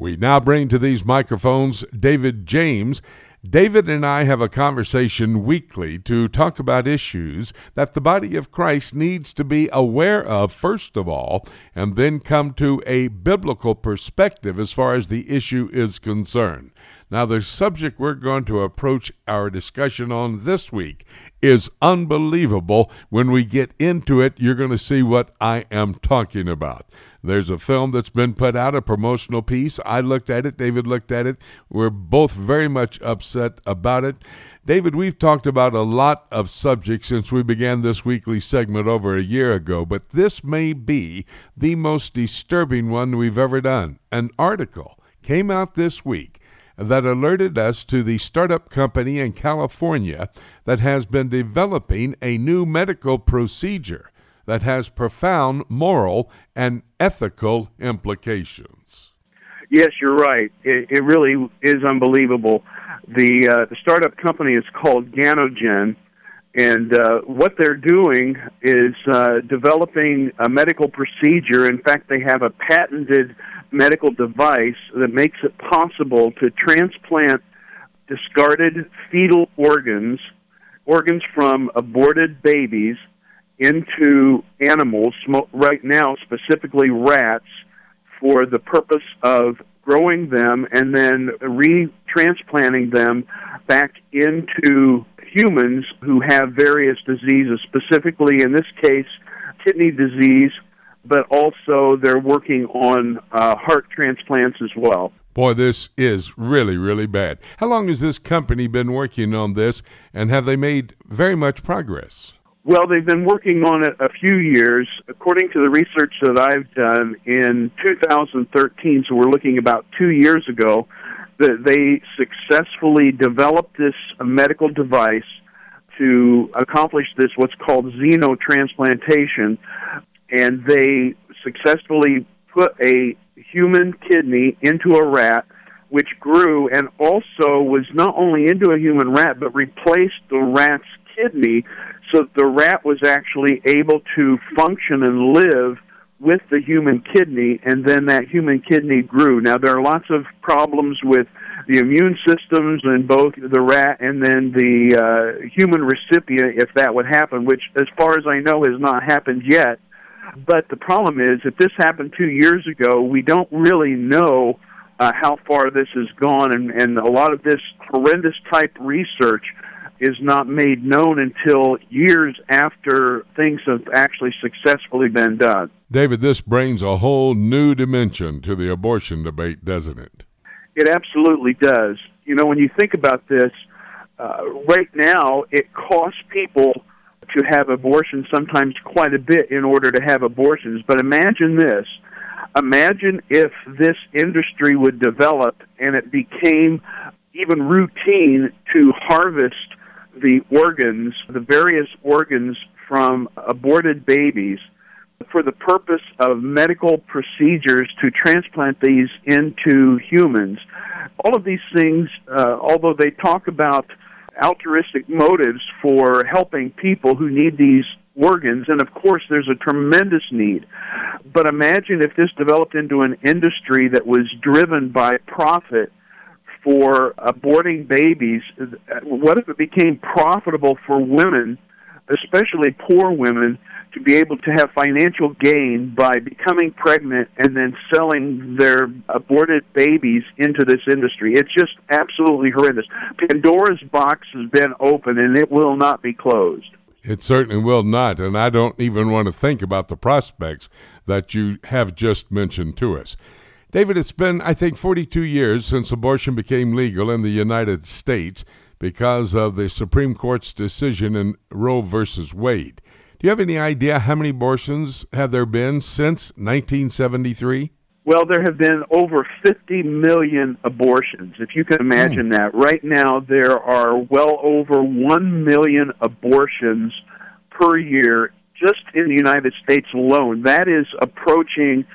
We now bring to these microphones David James. David and I have a conversation weekly to talk about issues that the body of Christ needs to be aware of, first of all, and then come to a biblical perspective as far as the issue is concerned. Now, the subject we're going to approach our discussion on this week is unbelievable. When we get into it, you're going to see what I am talking about. There's a film that's been put out, a promotional piece. I looked at it. David looked at it. We're both very much upset about it. David, we've talked about a lot of subjects since we began this weekly segment over a year ago, but this may be the most disturbing one we've ever done. An article came out this week that alerted us to the startup company in California that has been developing a new medical procedure that has profound moral and ethical implications. Yes, you're right. It really is unbelievable. The startup company is called Ganogen, and what they're doing is developing a medical procedure. In fact, they have a patented medical device that makes it possible to transplant discarded fetal organs from aborted babies, into animals, right now specifically rats, for the purpose of growing them and then retransplanting them back into humans who have various diseases, specifically in this case kidney disease, but also they're working on heart transplants as well. Boy, this is really, really bad. How long has this company been working on this, and have they made very much progress? Well, they've been working on it a few years. According to the research that I've done, in 2013, so we're looking about 2 years ago, that they successfully developed this medical device to accomplish this, what's called xenotransplantation, and they successfully put a human kidney into a rat, which grew and also was not only into a human rat, but replaced the rat's kidney, so the rat was actually able to function and live with the human kidney, and then that human kidney grew. Now, there are lots of problems with the immune systems in both the rat and then the human recipient if that would happen, which, as far as I know, has not happened yet. But the problem is, if this happened 2 years ago, we don't really know how far this has gone, and a lot of this horrendous type research is not made known until years after things have actually successfully been done. David, this brings a whole new dimension to the abortion debate, doesn't it? It absolutely does. You know, when you think about this, right now it costs people to have abortions sometimes quite a bit in order to have abortions. But imagine this. Imagine if this industry would develop and it became even routine to harvest the organs, the various organs from aborted babies for the purpose of medical procedures to transplant these into humans. All of these things, although they talk about altruistic motives for helping people who need these organs, and of course there's a tremendous need, but imagine if this developed into an industry that was driven by profit for aborting babies. What if it became profitable for women, especially poor women, to be able to have financial gain by becoming pregnant and then selling their aborted babies into this industry? It's just absolutely horrendous. Pandora's box has been opened, and it will not be closed. It certainly will not, and I don't even want to think about the prospects that you have just mentioned to us. David, it's been, I think, 42 years since abortion became legal in the United States because of the Supreme Court's decision in Roe versus Wade. Do you have any idea how many abortions have there been since 1973? Well, there have been over 50 million abortions, if you can imagine that. Right now, there are well over 1 million abortions per year just in the United States alone. That is approaching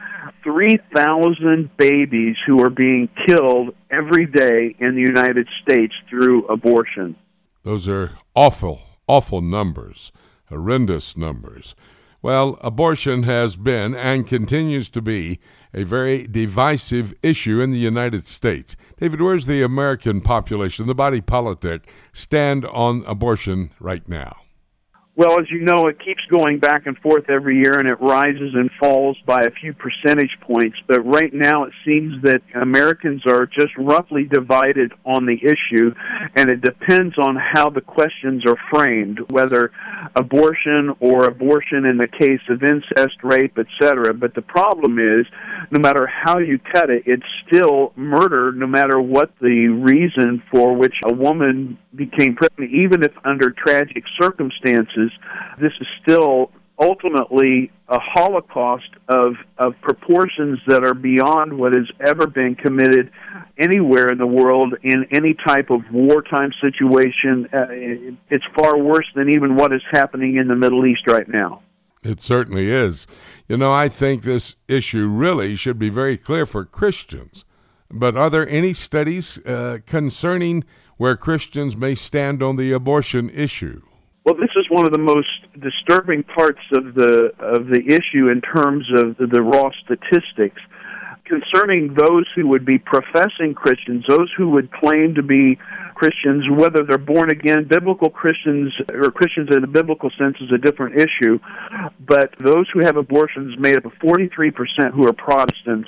3,000 babies who are being killed every day in the United States through abortion. Those are awful, awful numbers, horrendous numbers. Well, abortion has been and continues to be a very divisive issue in the United States. David, where's the American population, the body politic, stand on abortion right now? Well, as you know, it keeps going back and forth every year, and it rises and falls by a few percentage points. But right now it seems that Americans are just roughly divided on the issue, and it depends on how the questions are framed, whether abortion or abortion in the case of incest, rape, etc. But the problem is, no matter how you cut it, it's still murder, no matter what the reason for which a woman became pregnant, even if under tragic circumstances. This is still ultimately a holocaust of proportions that are beyond what has ever been committed anywhere in the world in any type of wartime situation. It's far worse than even what is happening in the Middle East right now. It certainly is. You know, I think this issue really should be very clear for Christians. But are there any studies concerning where Christians may stand on the abortion issue? Well, this is one of the most disturbing parts of the issue in terms of the raw statistics concerning those who would be professing Christians, those who would claim to be Christians, whether they're born again, biblical Christians or Christians in the biblical sense is a different issue. But those who have abortions made up of 43% who are Protestants.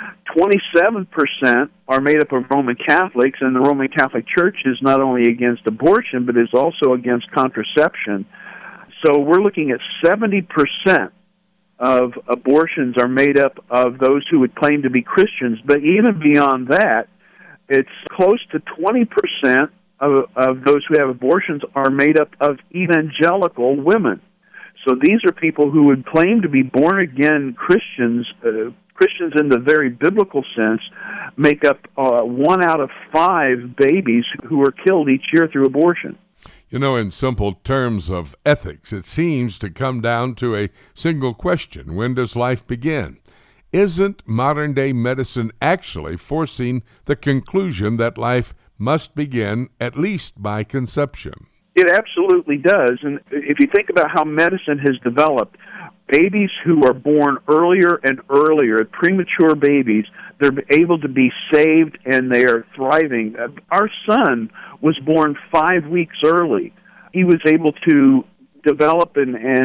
27% are made up of Roman Catholics, and the Roman Catholic Church is not only against abortion, but is also against contraception. So we're looking at 70% of abortions are made up of those who would claim to be Christians. But even beyond that, it's close to 20% of those who have abortions are made up of evangelical women. So these are people who would claim to be born-again Christians. Christians in the very biblical sense make up 1 out of 5 babies who are killed each year through abortion. You know, in simple terms of ethics, it seems to come down to a single question: when does life begin? Isn't modern-day medicine actually forcing the conclusion that life must begin at least by conception? It absolutely does. And if you think about how medicine has developed, babies who are born earlier and earlier, premature babies, they're able to be saved and they are thriving. Our son was born 5 weeks early. He was able to develop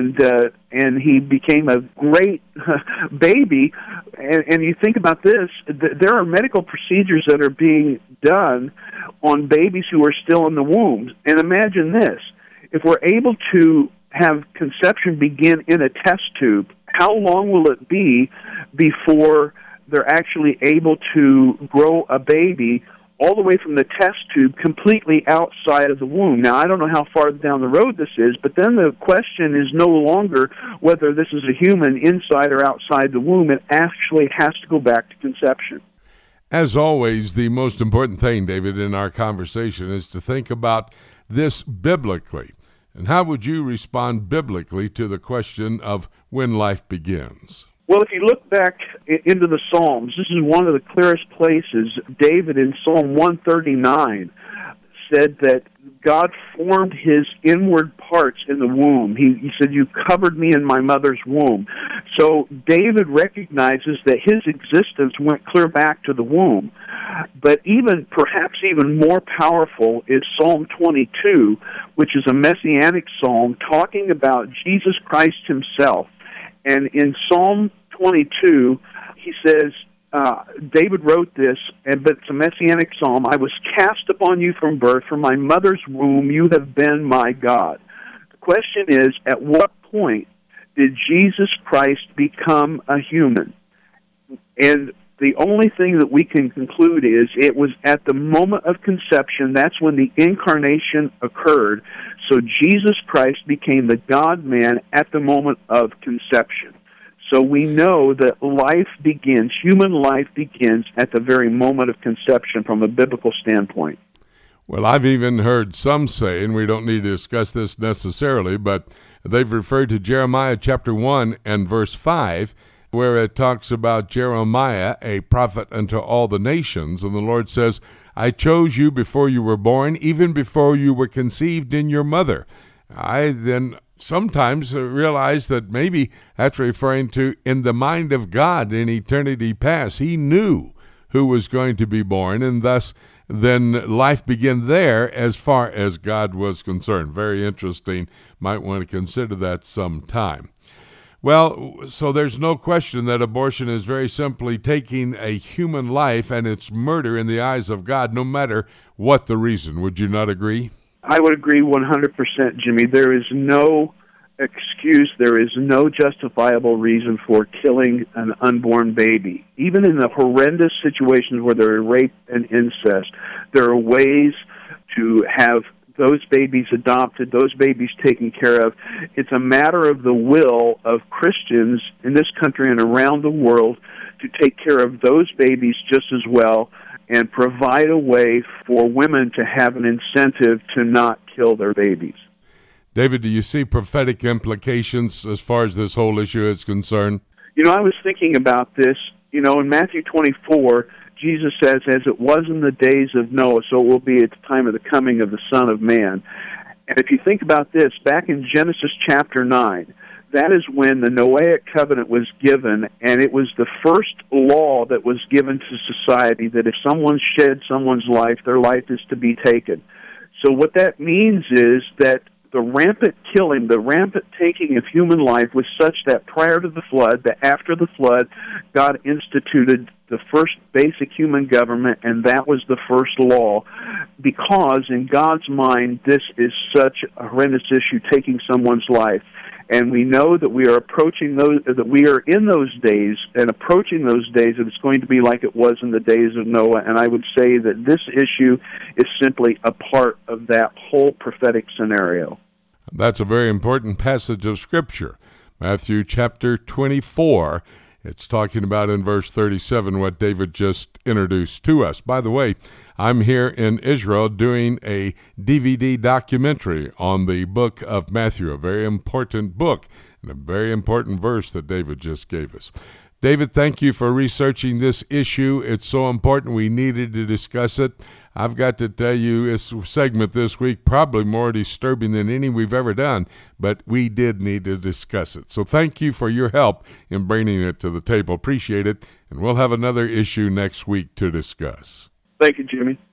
and he became a great baby. And you think about this, there are medical procedures that are being done on babies who are still in the womb. And imagine this, if we're able to have conception begin in a test tube, how long will it be before they're actually able to grow a baby all the way from the test tube completely outside of the womb? Now, I don't know how far down the road this is, but then the question is no longer whether this is a human inside or outside the womb. It actually has to go back to conception. As always, the most important thing, David, in our conversation is to think about this biblically. And how would you respond biblically to the question of when life begins? Well, if you look back into the Psalms, this is one of the clearest places. David in Psalm 139 said that God formed his inward parts in the womb. He said, "You covered me in my mother's womb." So David recognizes that his existence went clear back to the womb. But perhaps even more powerful is Psalm 22, which is a messianic psalm talking about Jesus Christ himself. And in Psalm 22, he says, David wrote this, but it's a messianic psalm. "I was cast upon you from birth, from my mother's womb you have been my God." The question is, at what point did Jesus Christ become a human? And the only thing that we can conclude is it was at the moment of conception. That's when the incarnation occurred. So Jesus Christ became the God-man at the moment of conception. So we know that human life begins at the very moment of conception from a biblical standpoint. Well, I've even heard some say, and we don't need to discuss this necessarily, but they've referred to Jeremiah chapter 1 and verse 5, where it talks about Jeremiah, a prophet unto all the nations, and the Lord says, "I chose you before you were born, even before you were conceived in your mother. I then sometimes realize that maybe that's referring to in the mind of God in eternity past. He knew who was going to be born, and thus then life began there as far as God was concerned. Very interesting. Might want to consider that sometime. Well, so there's no question that abortion is very simply taking a human life, and it's murder in the eyes of God, no matter what the reason. Would you not agree? I would agree 100%, Jimmy. There is no excuse, there is no justifiable reason for killing an unborn baby. Even in the horrendous situations where there are rape and incest, there are ways to have those babies adopted, those babies taken care of. It's a matter of the will of Christians in this country and around the world to take care of those babies just as well and provide a way for women to have an incentive to not kill their babies. David, do you see prophetic implications as far as this whole issue is concerned? I was thinking about this. In Matthew 24, Jesus says, as it was in the days of Noah, so it will be at the time of the coming of the Son of Man. And if you think about this, back in Genesis chapter 9, that is when the Noahic covenant was given, and it was the first law that was given to society that if someone shed someone's life, their life is to be taken. So what that means is that the rampant killing, the rampant taking of human life was such that prior to the flood, that after the flood, God instituted the first basic human government, and that was the first law, because in God's mind, this is such a horrendous issue, taking someone's life. And we know that we are approaching those, that we are in those days and approaching those days, and it's going to be like it was in the days of Noah. And I would say that this issue is simply a part of that whole prophetic scenario. That's a very important passage of Scripture. Matthew chapter 24. It's talking about in verse 37 what David just introduced to us. By the way, I'm here in Israel doing a DVD documentary on the book of Matthew, a very important book and a very important verse that David just gave us. David, thank you for researching this issue. It's so important. We needed to discuss it. I've got to tell you, this segment this week probably more disturbing than any we've ever done, but we did need to discuss it. So thank you for your help in bringing it to the table. Appreciate it, and we'll have another issue next week to discuss. Thank you, Jimmy.